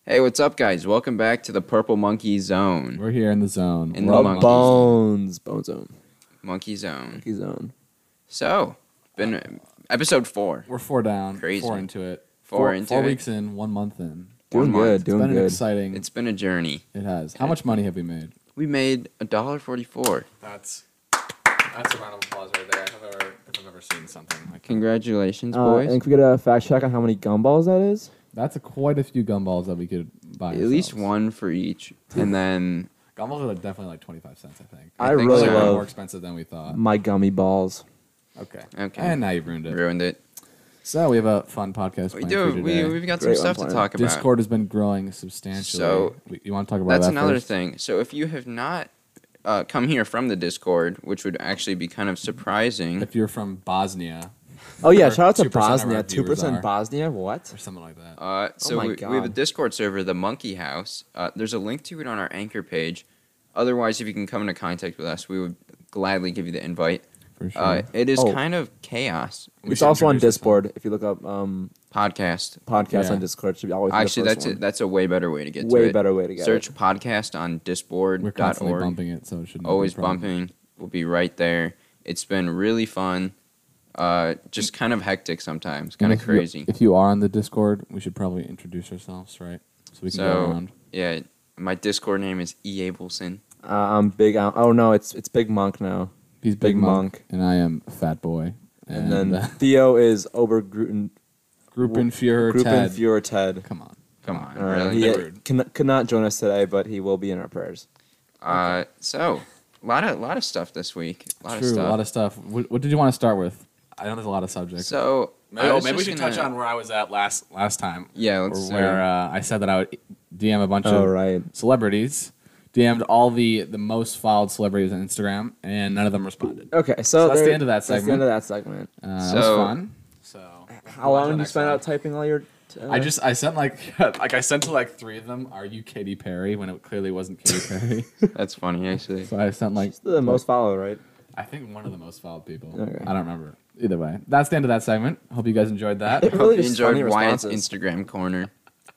Hey, what's up, guys? Welcome back to the Purple Monkey Zone. We're here in the zone. In We're the all monkey Bone Zone. Monkey Zone. Monkey Zone. So, been episode 4. We're 4 down. Crazy. 4 into it. Four into 4 it. weeks in, 1 month in. Doing month. good. It's Doing been an good. exciting. It's been a journey. It has. How much money have we made? We made $1.44. That's a round of applause right there. If I've ever seen something like that. Congratulations, boys. And can we get a fact check on how many gumballs that is? That's quite a few gumballs that we could buy. At least ourselves. one for each. And then, Gumballs are definitely like 25 cents, I think. I think really so. More love expensive than we thought. my gummy balls. Okay. Okay. And now you've ruined it. ruined it. So we have a fun podcast We planned do. for you today. We've got some Great stuff one to planned. talk about. Discord has been growing substantially. So, you want to talk about That's that another first? thing. So if you have not come here from the Discord, which would actually be kind of surprising. If you're from Bosnia Oh yeah, Or shout out to 2% of our Bosnia. viewers 2% are. Bosnia. What? or something like that. So my we have a God. Discord server, the Monkey House. There's a link to it on our Anchor page. Otherwise, if you can come into contact with us, we would gladly give you the invite. For sure. It is Oh. kind of chaos. We It's should also on introduce Discord. If you look up Podcast. podcast Yeah. on Discord, it should be always be Actually, the first one. that's a way better way to get to way it. better way to get Search it. podcast on We're constantly disboard.org. bumping it, so it shouldn't Always be a problem. bumping. We'll be right there. It's been really fun. Just kind of hectic sometimes. Kind And of crazy. If you are on the Discord, we should probably introduce ourselves, right? So we can go So, around. yeah, my Discord name is E. Abelson. I'm big. Oh no, it's Big Monk now. He's Big Big Monk, Monk. and I am Fat Boy. And then Theo is Obergruten. Gruppenführer Ted. Gruppenführer Ted. Come on. Come on, He really? Rude. could not join us today, but he will be in our prayers. So, a lot of stuff this week. A lot True, of stuff. a lot of stuff. What did you want to start with? I know there's a lot of subjects. So, maybe I was maybe we just should gonna- touch on where I was at last time. Yeah, Or let's. where I said that I would DM a bunch Oh of right. celebrities, DM'd all the most followed celebrities on Instagram, and none of them responded. Okay, So that's the there- end of that That's the segment. end of that segment. That was So- fun. So How long did you spend out typing all your? I sent I sent to like 3 of them. Are you Katy Perry? When it clearly wasn't Katy Perry. That's funny, actually. So I sent like She's the most followed, right? I think one of the most followed people. Okay. I don't remember. Either way, that's the end of that segment. Hope you guys enjoyed that. It Hope really you just enjoyed funny Wyatt's responses. Instagram corner.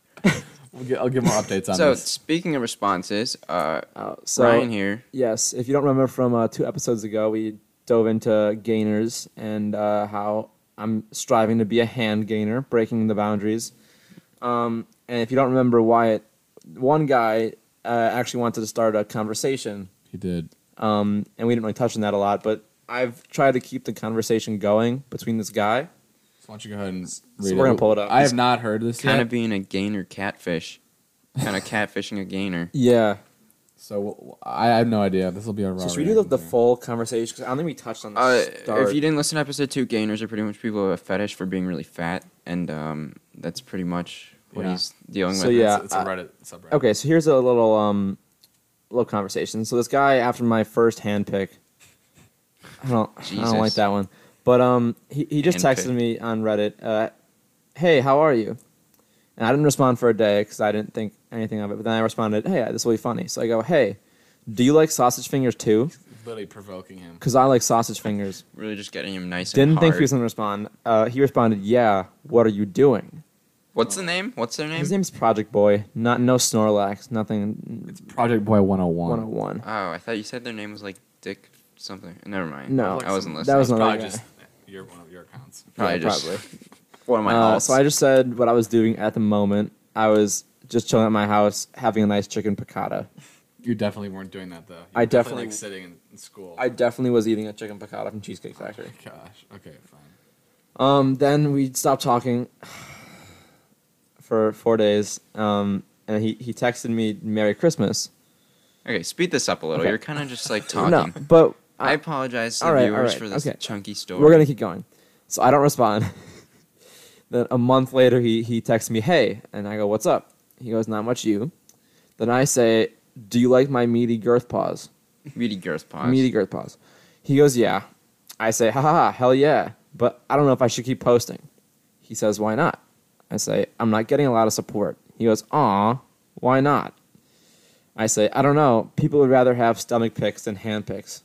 I'll give more updates on So, this. speaking of responses, So Ryan here. yes, if you don't remember from 2 episodes ago, we dove into gainers and how I'm striving to be a hand gainer, breaking the boundaries. And if you don't remember, Wyatt, one guy actually wanted to start a conversation, He did. and we didn't really touch on that a lot, but I've tried to keep the conversation going between this guy. So why don't you go ahead and read So we're gonna pull it up. I have not heard this Kind yet. of being a gainer catfish. Kind of catfishing a gainer. Yeah. So I have no idea. This will be a raw. So should we do the reaction here. full conversation? 'Cause I don't think we touched on the start. If you didn't listen to episode 2, gainers are pretty much people who have a fetish for being really fat, and that's pretty much what Yeah. he's dealing So with. yeah, It's a Reddit subreddit. Okay, so here's a little conversation. So this guy, after my first hand pick, I don't Jesus. like that one, but he just Hand texted pick. me on Reddit, hey, how are you? And I didn't respond for a day because I didn't think anything of it. But then I responded, hey, this will be funny. So I go, hey, do you like sausage fingers too? Literally provoking him. Because I like sausage fingers. Really just getting him nice and Didn't hard. think he was gonna respond. He responded, yeah. What are you doing? What's the name? What's their name? His name's Project Boy. No Snorlax. Nothing. It's Project Boy 101. 101. Oh, I thought you said their name was like Dick something. Never mind. No. I wasn't That listening. was It's another probably guy. just one of your accounts. Probably Yeah, just probably. one of my alts. So I just said what I was doing at the moment. I was just chilling at my house, having a nice chicken piccata. You definitely weren't doing that though. You I were definitely- like sitting in school. I definitely was eating a chicken piccata from Cheesecake Factory. Gosh. Okay, fine. Then we stopped talking for 4 days. And he texted me Merry Christmas. Okay, speed this up a little. Okay. You're kind of just like talking. No, but I apologize to All the right, viewers all for right, this okay. chunky story. we're gonna keep going. So I don't respond. Then a month later, he texts me, hey, and I go, what's up? He goes, not much, you. Then I say, do you like my meaty girth paws? Meaty girth pause. Meaty girth paws. He goes, yeah. I say, ha ha ha, hell yeah. But I don't know if I should keep posting. He says, why not? I say, I'm not getting a lot of support. He goes, aw, why not? I say, I don't know. People would rather have stomach pics than hand pics.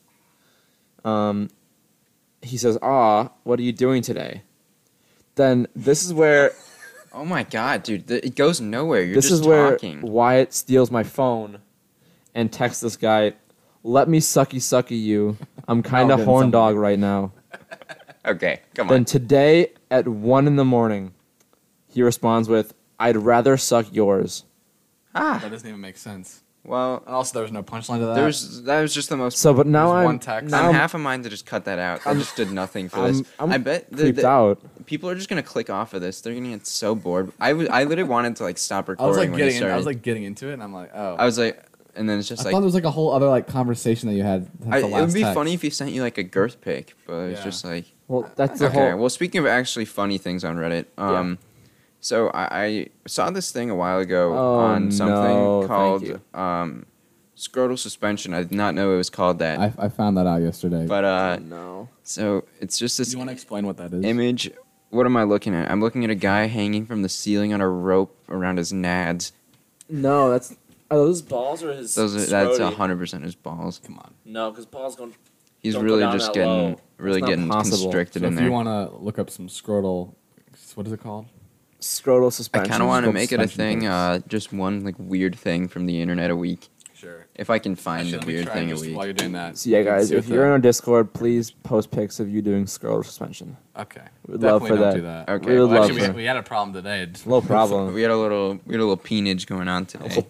He says, aw, what are you doing today? Then this is where Oh my god, dude, it goes nowhere. You're This just is where talking. Wyatt steals my phone and texts this guy, "Let me sucky you. I'm kind of getting horn something. dog right now." Okay, come Then on. today at 1 a.m, he responds with, "I'd rather suck yours." Ah, That doesn't even make sense. well, And also, there was no punchline to that. that was just the most. So, but now There's I'm one text. now I'm I'm, half a mind to just cut that out. I just did nothing for this. I'm I bet creeped out. people are just gonna click off of this. They're gonna get so bored. I literally wanted to like stop I recording was like when getting, he started. I was like getting into it, and I'm like, oh. I was like, and then it's just I like, thought there was like a whole other like conversation that you had. Since the it last would be text. funny if he sent you like a girth pic, but it's Yeah. just like, Well, that's the okay. whole. Well, speaking of actually funny things on Reddit, Yeah. so I saw this thing a while ago Oh, on something no, thank called you. scrotal suspension. I did not know it was called that, I found that out yesterday. but No. so it's just do this you want to explain what that is? image. What am I looking at? I'm looking at a guy hanging from the ceiling on a rope around his nads. No, that's. Are those balls or his? That's 100% his balls. Come on. No, because Paul's going. He's Don't go really down just that low. getting really That's not getting possible. constricted So in if there. you want to look up some scrotal, what is it called? Scrotal I suspension. kind of want to Scrotal make it a suspension thing. pics. Just one like weird thing from the internet a week, Sure. if I can find the Let me weird try thing a just week. while you're doing that. So yeah, you can guys, see if what you're the- in our Discord, please post pics of you doing scrotal suspension. okay, We'd love definitely for don't that. do that. Okay, We would well, love Actually, for. we had a problem today. No problem. We had a little peenage going on today.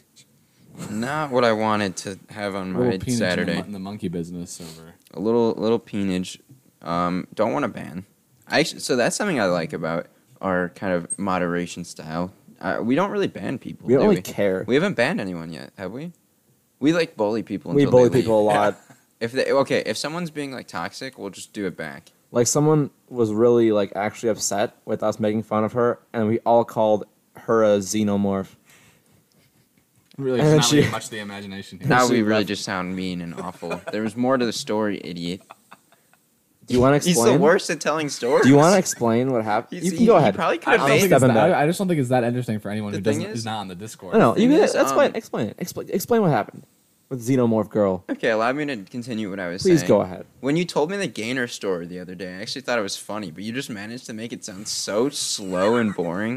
Not what I wanted to have on Little my peanut Saturday. in the monkey business over. A little peenage. Don't want to ban. So that's something I like about our kind of moderation style. We don't really ban people. We don't do really care. We haven't banned anyone yet, have we? We like bully people. We Until bully they leave. people a lot. If someone's being like toxic, we'll just do it back. Like someone was really like actually upset with us making fun of her, and we all called her a xenomorph. Really, And does then not she- leave much of the imagination here. Now She we really left. just sound mean and awful. There was more to the story, idiot. Do you want to He's explain? the worst at telling stories. Do you want to explain what happened? He's- You can go ahead. He probably could I, have don't think made. Step it's in that, back. I just don't think it's that interesting for anyone The who thing doesn't is- is not on the Discord. No, no, thing you can, is, that's fine. Explain it. Explain what happened with xenomorph girl. Okay, allow me to continue what I was Please saying. go ahead. When you told me the Gainer story the other day, I actually thought it was funny, but you just managed to make it sound so slow and boring.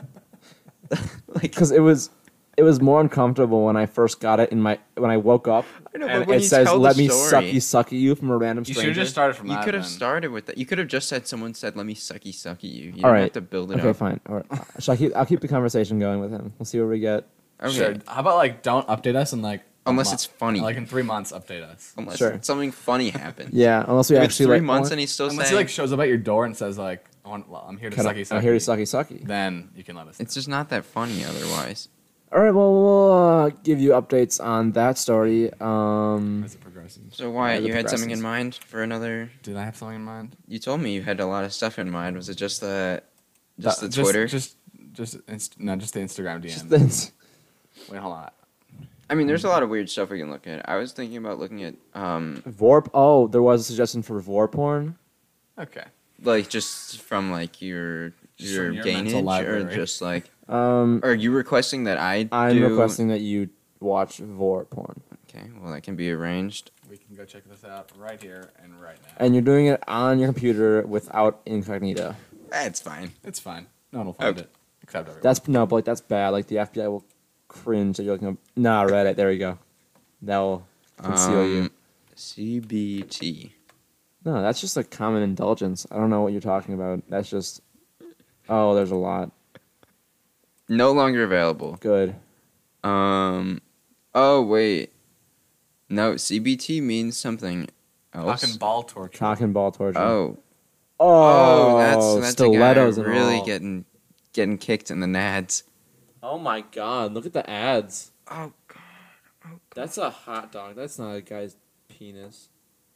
Like, Because it was more uncomfortable when I first got it when I woke up I know, but and when it you says tell the "Let me story- sucky you" from a random You stranger. should have just started from you that. could have then. started with that. You could have just said, "Someone said, let me sucky you." You All don't right. have to build it Okay, up. fine. All right. I'll keep the conversation going with him. We'll see where we get. Okay. Sure. How about like don't update us and like a Unless month- it's funny. Like in 3 months, update us. Unless Sure. something funny happens. Yeah, unless we If it's actually 3 like months want- and he's still Unless he saying, like shows up at your door and says like, I'm here to sucky sucky. I'm here to sucky. Then you can let us. it's just not that funny otherwise. All right, well, we'll give you updates on that story. As it progresses. So Wyatt, Yeah, you the had something in progresses. mind for another? Did I have something in mind? You told me you had a lot of stuff in mind. Was it just the Twitter? Just the Instagram DM. Just this. Wait, hold on. I mean, there's a lot of weird stuff we can look at. I was thinking about looking at Vorp. Oh, there was a suggestion for vor porn. Okay. like just from like your Just from your gainage, mental or library. just like, Um, are you requesting that I I'm do? requesting that you watch vor porn, Okay, well that can be arranged. We can go check this out right here and right now. and you're doing it on your computer without incognito. That's fine. It's fine. No one will find Okay. it. Except everyone. That's no, but like that's bad. Like the FBI will cringe that you're looking up. Nah, Reddit. There you go. That will conceal you. CBT. No, that's just a common indulgence. I don't know what you're talking about. That's just. Oh, there's a lot. No longer available. Good. Oh wait. No, CBT means something else. Cock and ball torture. Cock and ball torture. Oh. Oh, That's stilettos a guy and really all. getting kicked in the nads. Oh my god! Look at the ads. Oh That's a hot dog. That's not a guy's penis.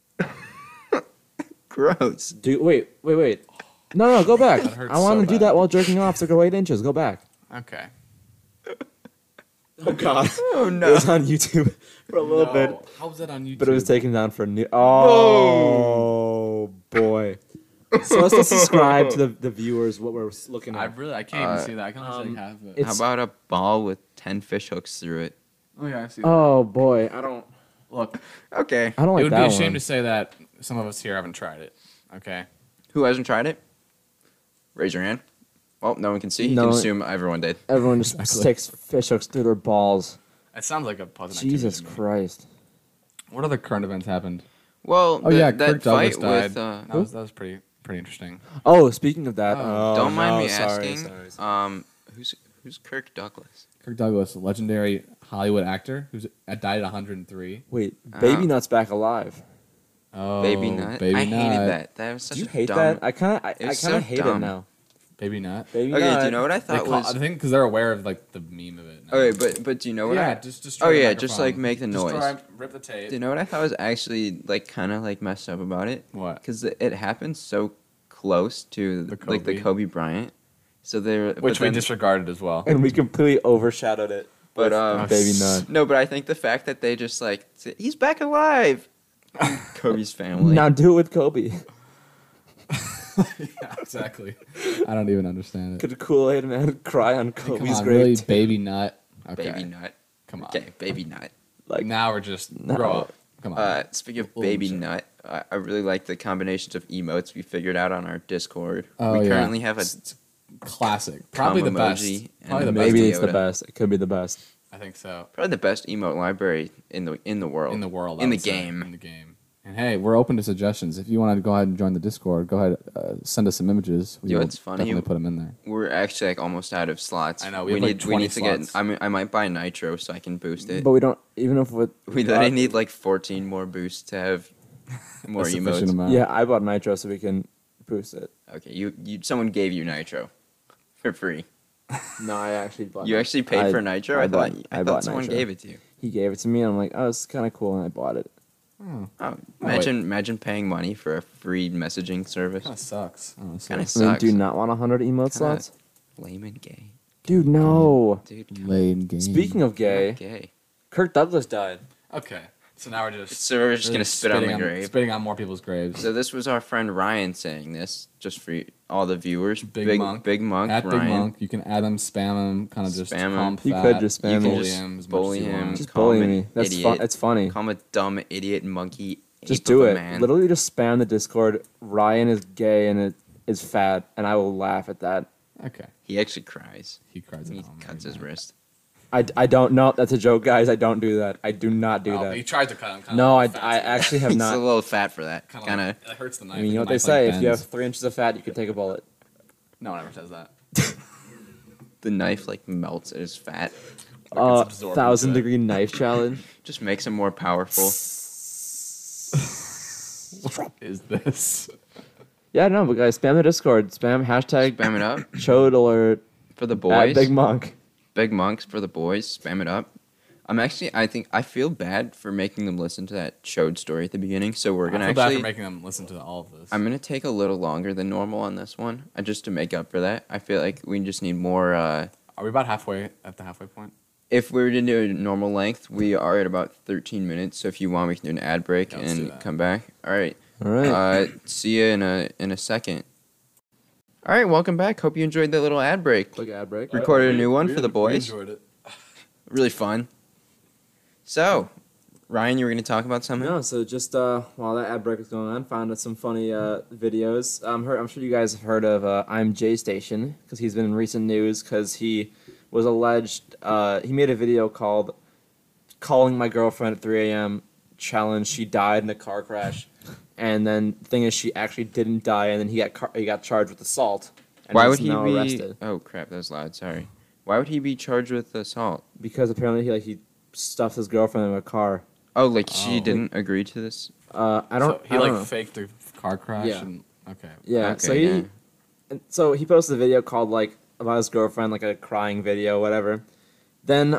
gross. Dude, wait. No, go back. That hurts I want so to do bad. that while jerking off. So go 8 inches. Go back. Okay. Oh god. Oh It was on YouTube for a little bit, How was that on YouTube? but it was taken down for new. Oh boy. So let's just describe to the viewers what we're looking I at. can't even see that. I can only see like half of it. it's- How about a ball with 10 fish hooks through it? Oh yeah, I see. That. Oh boy, I don't Look, Okay. like it would that be a shame one. to say that some of us here haven't tried it. Okay. Who hasn't tried it? Raise your hand. Well, no one can see. You No can one- assume everyone did. Everyone just sticks fish hooks through their balls. It sounds like a pleasant Jesus activity to me. Christ. What other current events happened? Well, Oh yeah, that Kirk Douglas fight died. with that was pretty interesting. Oh, speaking of that, don't mind me sorry, asking. sorry. Who's Kirk Douglas? Kirk Douglas, a legendary Hollywood actor who's died at 103. Wait, Oh. Baby Nut's back alive. Oh, Baby Nut. Baby I Nut. hated that. That was such Do you a hate dumb. that? I kind of It was hate so it dumb. now. Baby Nut. Baby Okay, Nut. do you know what I They thought was? I think because they're aware of like the meme of it. Now. Okay, but do you know what? yeah, I, just oh destroy the yeah, just like microphone. make the noise. Destroy, rip the tape. Do you know what I thought was actually like kind of like messed up about it? What? Because it happened so close to The like the Kobe. Kobe Bryant. So there, Which we disregarded as well. And we completely overshadowed it. But with Baby Nut. No, but I think the fact that they just like he's back alive. Kobe's family. Now do it with Kobe. Yeah, exactly. I don't even understand it. Could Kool-Aid Man cry on Come Kobe's on, grave? really, too? Baby Nut. Okay. Baby Nut. Come on. Okay, Baby Nut. Like, Now we're just No. grow up. Come on. Speaking of Little Baby shit. Nut, I really like the combinations of emotes we figured out on our Discord. Oh, we yeah. currently have a It's classic. Probably the best. emoji Probably the and best. maybe it's the Yoda. best. It could be the best. I think so. probably the best emote library in the world. In the world. I In the would say. game. In the game. And hey, we're open to suggestions. If you want to go ahead and join the Discord, go ahead, send us some images. Yo, will it's funny. Definitely put them in there. We're actually like almost out of slots. I know, we have, like, 20 need to get. slots. I mean, I might buy Nitro so I can boost it. But we don't, even if we I need like 14 more boosts to have more A sufficient emotes. amount. Yeah, I bought Nitro so we can boost it. Okay, someone gave you Nitro for free. No, I actually bought You actually paid for Nitro? I thought bought someone Nitro. gave it to you. He gave it to me, and I'm like, oh, it's kind of cool, and I bought it. Oh, imagine paying money for a free messaging service. Kind of sucks. Kinda I mean, sucks. do you not want 100 emote slots? Lame and gay. Dude, no. Dude, come Lane game. Speaking of on, gay, gay. Kirk Douglas died. Okay, so now we're just So we're just gonna spit on the spitting grave. spitting on more people's graves. So this was our friend Ryan saying this, just for all the viewers. Big Monk. Big Monk, At Ryan. Big Monk, you can add him, spam him, kind of just Spam him. call him You fat. could just spam You him. can bully just him as much bully as you him. want. Just Call bully him an me. That's idiot. It's funny. Call him a dumb idiot monkey. Just ape do of a it. Man. Literally just spam the Discord. Ryan is gay and it is fat, and I will laugh at that. Okay, He actually cries. he cries at He home. cuts his wrist. I don't know. That's a joke, guys. I don't do that. I do not do Oh, that. he tried to cut him. No, I actually have He's a not. little fat for that. Kind Kind of. of. It hurts the knife. I mean, you know The what they knife, say. like, If you have bends. 3 inches of fat, you can take a bullet. No one ever says that. The knife like melts at his fat. Like, it's absorbed into 1,000-degree knife challenge. Just makes him more powerful. What is this? Yeah, no, but guys, spam the Discord. Spam hashtag Spam it up Chode alert for the at boys. Big Monk. Big Monks for the boys. Spam it up. I feel bad for making them listen to that Chode story at the beginning. So we're gonna I feel bad actually. for making them listen to all of this. I'm gonna take a little longer than normal on this one, just to make up for that. I feel like we just need more. Are we about halfway at the halfway point? If we were to do a normal length, we are at about 13 minutes. So if you want, we can do an ad break Yeah, let's do and that. come back. All right. All right. See you in a second. All right, welcome back. Hope you enjoyed that little ad break. Quick ad break. Recorded a new one for the We boys. enjoyed it. Really fun. So, Ryan, you were going to talk about something? No, so just while that ad break was going on, found some funny videos. I'm sure you guys have heard of I'm J Station because he's been in recent news because he was alleged. He made a video called "Calling My Girlfriend at 3 a.m." challenge. She died in a car crash, and then the thing is, she actually didn't die, and then he got charged with assault. And Why he's would he now be? arrested Oh crap, that was loud. Sorry. Why would he be charged with assault? because apparently he stuffed his girlfriend in a car. Oh, like she Oh. didn't agree to this? I don't. So he I don't like know. faked a car crash. Yeah. And, okay. Yeah. Okay, so he, yeah. and so he posted a video called like about his girlfriend, like a crying video, whatever. Then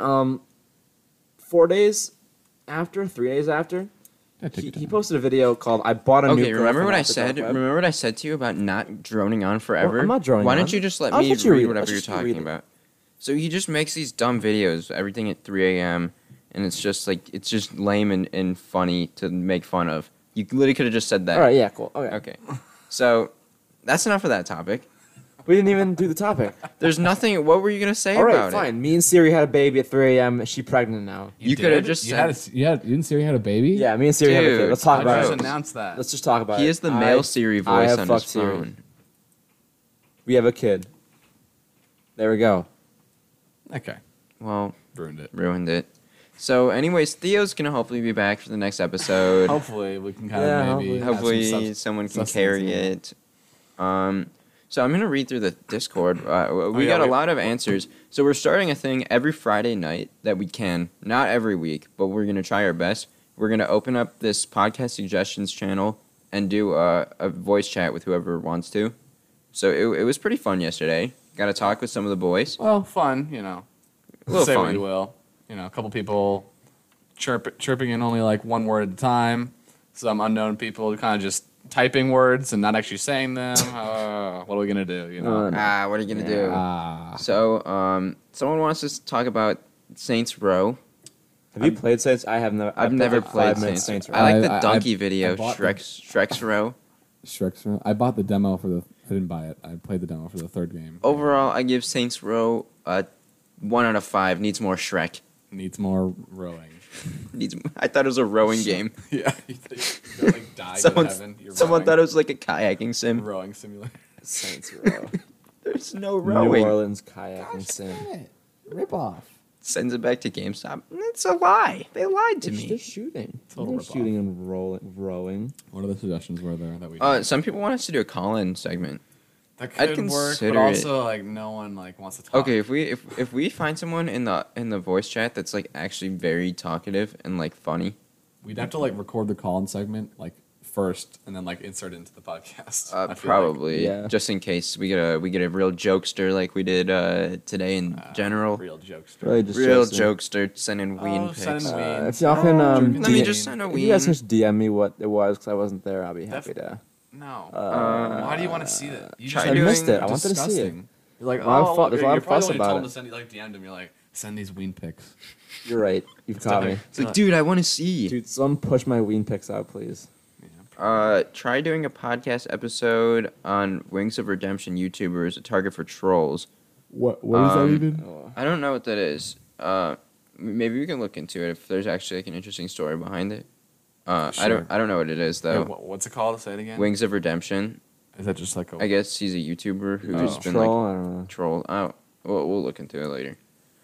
3 days after, Yeah, take he your time. posted a video called "I bought a new." Okay, remember girlfriend what I off the said? dark web." Remember what I said to you about not droning on forever? I'm not droning Why on. don't you just let I'll me let you read read it. whatever Let's you're just read talking it. about? So he just makes these dumb videos, everything at 3 a.m., and it's just like it's just lame and funny to make fun of. You literally could have just said that. All right. Yeah. Cool. Okay. Okay. So that's enough of that topic. We didn't even do the topic. There's nothing. What were you gonna say All right. about Fine. Me and Siri had a baby at 3 a.m. She pregnant now. You could have did? just You said- had you didn't say you had a baby? Yeah. Me and Siri had a kid. Dude, Let's talk how'd about you it. just announce that. Let's just talk about He it. is the male Siri voice have on his fucked Siri. phone. We have a kid. There we go. Okay, Well, ruined it. ruined it. So, anyways, Theo's gonna hopefully be back for the next episode. Hopefully, we can kind Yeah, of maybe hopefully. have some Hopefully, someone can sustenance carry in it. So I'm gonna read through the Discord. We yeah, got a we- lot of answers. So we're starting a thing every Friday night that we can, not every week, but we're gonna try our best. We're gonna open up this podcast suggestions channel and do a voice chat with whoever wants to. So it was pretty fun yesterday. Got to talk with some of the boys. Well, fun, you know. A little Say what fun. you will. You know, a couple people chirping in only like one word at a time. Some unknown people kind of just typing words and not actually saying them. What are we gonna do? You know. What are you gonna do? Ah. So someone wants us to talk about Saints Row. Have you played Saints? I have never. I've never played 5 minutes Saints. Row. I like the I- donkey I video, bought Shrek's Row. Shrek's. I bought the demo for the. I didn't buy it. I played the demo for the third game. Overall, I give Saints Row a 1 out of 5. Needs more Shrek. Needs more rowing. I thought it was a rowing game. Yeah. You don't like die Someone to heaven. You're someone rowing. thought it was like a kayaking sim. Rowing simulator. Saints Row. There's no New rowing. Orleans kayaking sim. Rip off. Sends it back to GameStop. It's a lie. They lied to They're me. shooting. Total They're rip-off. shooting and rowing. What other suggestions were there that we? Some people want us to do a call-in segment. that I'd could work, consider but it. also like no one like wants to talk. Okay, if we find someone in the voice chat that's like actually very talkative and like funny, We'd have to like record the call-in segment like first, and then like insert it into the podcast. I feel like. probably Yeah. just in case we get a real jokester like we did today in general. Real jokes. Really just Real jokester. jokester sending ween pics. send in ween. If y'all can, Let Let me DM just send a if you guys ween. can just DM me what it was because I wasn't there, I'll be happy Def- to. No. Uh, Why do you want to see that? You try just I doing missed it. I wanted to see it. disgusting. You're like, There's a lot of oh, fu- there's a lot you're of probably fuss the one who about told him it. to send. You like DM'd him. You're like, send these ween pics. You're right. You've caught me. It's like, dude, I want to see. Dude, someone push my ween pics out, please. Try doing a podcast episode on Wings of Redemption YouTubers, a target for trolls. What is that Oh, I don't know what that is. Maybe we can look into it if there's actually like an interesting story behind it. Sure. I don't know what it is though. What's it called? Say it again. Wings of Redemption. Is that just like a? I guess he's a YouTuber who's Oh. been troll, like I don't know. troll. Oh, we'll look into it later.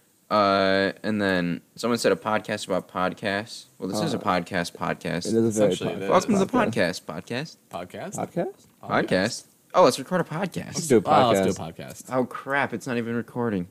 And then someone said a podcast about podcasts. Well, this is a podcast. It is a very Essentially, it is. Welcome to the podcast. Podcast. Podcast? Podcast. Oh, let's record a Let's podcast. do a Oh, let's podcast. do a podcast. Oh crap! It's not even recording.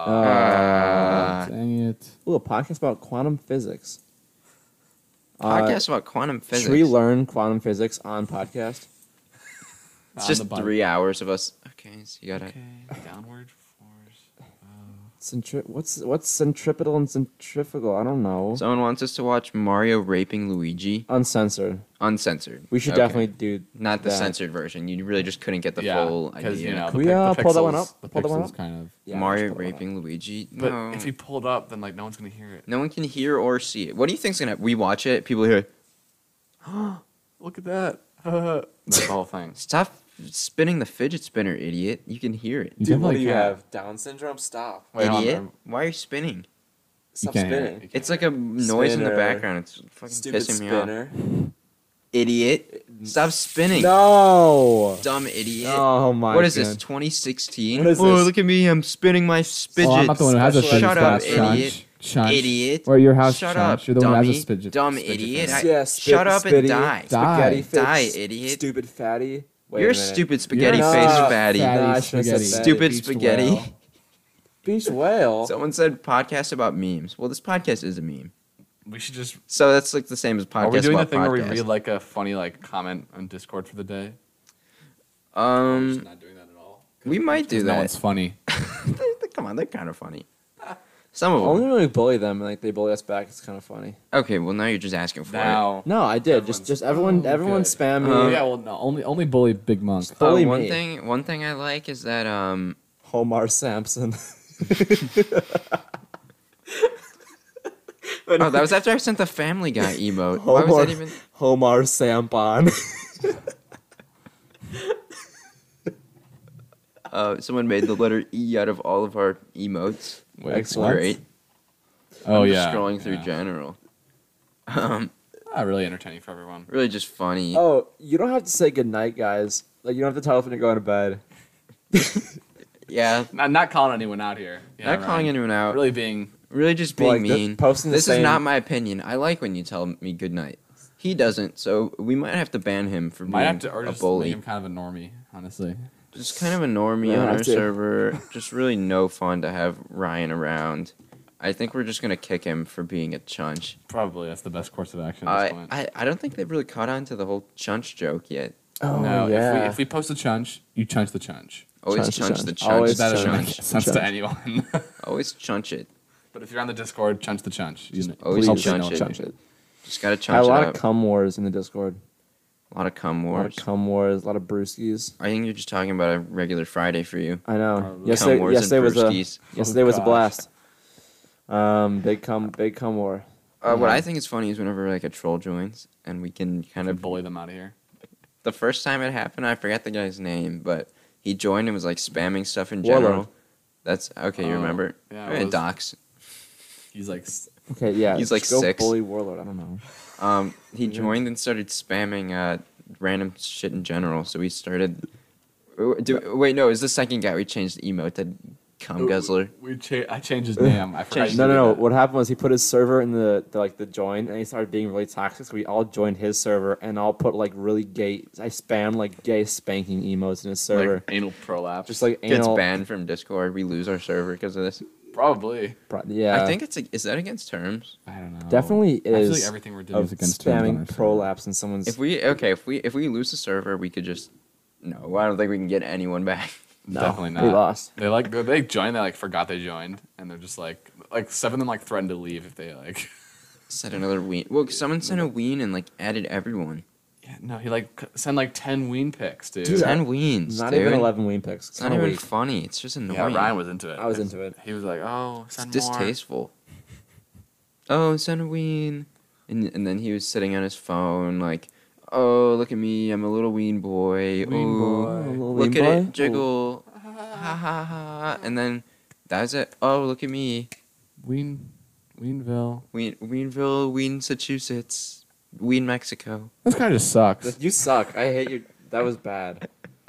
Dang it. Ooh, a podcast about quantum physics. Podcast about quantum physics. Should we learn quantum physics on podcast? It's On just the bike. 3 hours of us. Okay, so you gotta. Okay. Downward force. What's centripetal and centrifugal? I don't know. Someone wants us to watch Mario raping Luigi, Uncensored. uncensored. We should Okay. definitely do Not the that. censored version. You really just couldn't get the Yeah, full because idea. you know. Can we, pull that one up? The Pull that one pixels up? kind of. Yeah, Mario let's pull that one raping Luigi. But No. if you pull it up, then like no one's gonna hear it. No one can hear or see it. What do you think's gonna? We watch it. People hear. Look at that. That's the whole thing. Stop spinning the fidget spinner, idiot. You can hear it. You definitely can't. Down syndrome? Stop. Wait, hold on, Idiot. I'm- Why are you spinning? Stop can't hear it. spinning. It's like a noise in the Spinner. background. It's fucking Stupid pissing me spinner. off. Idiot. Stop spinning. No. Dumb idiot. Oh my. What is this? God. 2016? What is Oh, this? look at me! I'm spinning my fidget. Oh, I'm not the one who has a Shut fidget up, spinner. idiot. Shunch. Idiot. Or your house. Shut Shunch. up, You're the one who dummy. has a fidget. Dumb fidget idiot. spinner. Yeah, Shut up and spitty. die. Die. Spaghetti Die, face. idiot. Stupid fatty. Wait You're a a minute. stupid spaghetti You're face not fatty. fatty Nah, I should've said spaghetti. fatty. Stupid Beached spaghetti. whale. Beach whale. Someone said podcast about memes. Well, this podcast is a meme. We should just. So that's like the same as podcast Are we doing the about thing where we podcast. read like a funny like comment on Discord for the day? We're just not doing that at all. We might do No that. one's funny. Come on, they're kind of funny. Some of Only them. when we bully them and like they bully us back, it's kind of funny. Okay, well now you're just asking for Now. No, I did. Everyone's- Just everyone, Oh, everyone good. spam me. Uh, yeah, well, no, only bully Big Monk. Just bully one me. thing I like is that Homar Sampson. oh, that was after I sent the Family Guy emote. Why was that even? Homar Sampon. Someone made the letter E out of all of our emotes. Excellent. Great. Oh I'm yeah. just scrolling through yeah. general. Really entertaining for everyone. Really just funny. Oh, you don't have to say goodnight, guys. Like you don't have to tell us when you're going to bed. Yeah, Not calling anyone out here. Yeah, not calling Ryan. anyone out. Really being. Really just being Like, mean. posting the This is same- not my opinion. I like when you tell me good night. He doesn't, so we might have to ban him for Might being have to, or a just bully. make him kind of a normie, honestly. Just kind of a normie Might on have our to. server. Just really no fun to have Ryan around. I think we're just gonna kick him for being a chunch. Probably that's the best course of action at this point. I don't think they've really caught on to the whole chunch joke yet. Oh, no, yeah. if we post a chunch, you chunch the chunch. Always Chunch the chunch chunch. the chunch. Always That doesn't chunch. make sense Chunch. to anyone. Always chunch it. But if you're on the Discord, chunch the chunch. You always hopefully chunch no one it. chunch Chunch it. Just gotta I had chunch a lot it of up. cum wars in the Discord. A lot of cum A lot wars. of cum wars, a lot of brewskis. I think you're just talking about a regular Friday for you. I know. Probably. Yesterday, Cum wars yesterday and was a brewskis. yesterday was a gosh. blast. Big cum war. What I think is funny is whenever like a troll joins and we can kind Kind of of bully them out of here. the first time it happened, I forgot the guy's name, but he joined and was like spamming stuff in Warlord. general. That's okay. You Oh, remember? yeah, Eh, it was- Docs. He's like, Okay, yeah. He's like just go 6. bully warlord. I don't know. He joined and started spamming random shit in general. So we started. Wait, no, is the second guy we changed the emote to cum guzzler? I changed his name. I forgot. Changed- you No, did no, no. that. What happened was he put his server in the join, and he started being really toxic. So we all joined his server, and all put like really gay. I spammed like gay spanking emotes in his server, Like anal prolapse. just like Gets anal. banned from Discord. We lose our server because of this. Probably. Yeah, I think is that against terms? I don't know. definitely I feel is like everything we're doing of is against terms on spamming our server. prolapse in someone's. If we lose the server, we could just no. I don't think we can get anyone back. no, Definitely not. We lost. They joined. They like forgot they joined, and they're just like 7 of them like threatened to leave if they like. Sent another ween. Well, someone sent a ween and like added everyone. Yeah, no, he like sent like 10 ween pics, dude. Dude, 10 weens. Not dude. even 11 ween picks. It's not even funny. It's just annoying. Yeah, Ryan was into it. I was into it. He was like, "Oh, It's send more." distasteful. Oh, send a ween. And then he was sitting on his phone like, oh, look at me. I'm a little ween boy. Ween oh, boy. Little look ween at boy? it. Jiggle. Ha ha ha. And then that's it. Oh, look at me. Weenville. Weenville, Ween, Massachusetts. Ween, Mexico. This kind of just sucks. You suck. I hate you. That was bad.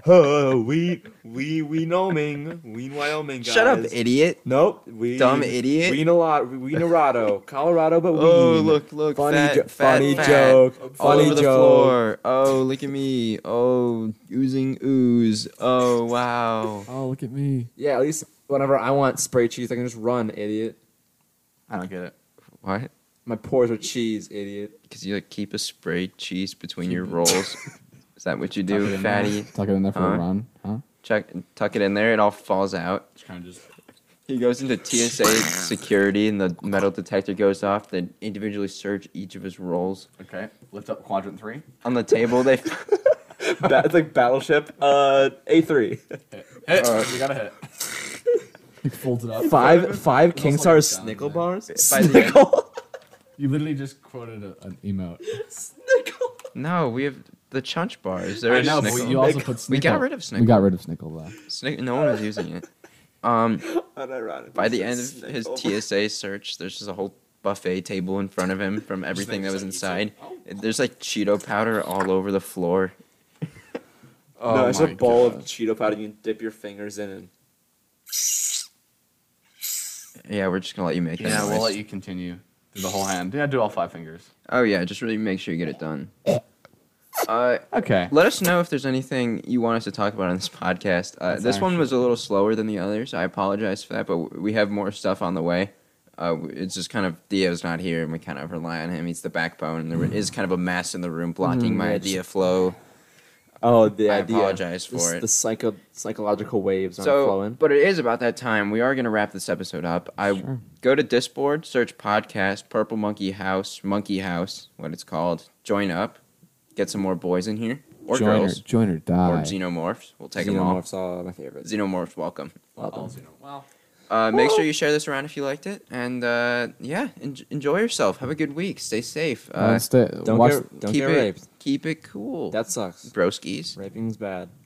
Wyoming, Wyoming, guys. Shut up, idiot. Nope. Dumb idiot. Wienerado, Colorado, but Oh, Wien. look. Funny, fat, funny fat, joke. All Funny over the joke. floor. Oh, look at me. Oh, oozing ooze. Oh, wow. Oh, look at me. Yeah, at least whenever I want spray cheese, I can just run, idiot. I don't get it. What? My pores are cheese, idiot. Because you like keep a sprayed cheese between your rolls. Is that what you do, fatty? Tuck it in there for Huh? a run, huh? Tuck it in there. It all falls out. Just kind of just. He goes into TSA security, and the metal detector goes off. They individually search each of his rolls. Okay. Lift up quadrant 3. On the table, they It's like Battleship. A3. Hit. You gotta hit. He folds it up. Five It's King also Star like Snickle down bars. By the end- Snickle. You literally just quoted an emote. Snickle. no, we have the chunch bars. I know, but Snickle. you also put Snickle. We got rid of Snickle. We got rid of Snickle, though. No one was using it. By the end of his TSA search, there's just a whole buffet table in front of him from everything that was inside. There's like Cheeto powder all over the floor. Oh No, it's a my bowl of gosh. Cheeto powder you can dip your fingers in. And Yeah, we're just gonna let you make that Yeah, noise. we'll let you continue. Do the whole hand. Yeah, do all 5 fingers. Oh yeah, just really make sure you get it done. Okay. Let us know if there's anything you want us to talk about on this podcast. This one was a little slower than the others. I apologize for that, but we have more stuff on the way. It's just kind of Theo's not here, and we kind of rely on him. He's the backbone, and there is kind of a mess in the room blocking my yeah, idea flow. oh, the I idea. apologize for it. The psychological waves aren't So, flowing. but it is about that time. We are going to wrap this episode up. Go to Discord, search podcast, Purple Monkey House, what it's called. Join up. Get some more boys in here. Or girls. Join or die. Or xenomorphs. We'll take them all. Xenomorphs are my favorite. Xenomorphs, welcome. Well, Make sure you share this around if you liked it. And yeah, enjoy yourself. Have a good week. Stay safe. Don't watch, get keep raped. Keep it cool. That sucks. Broskies. Raping's bad.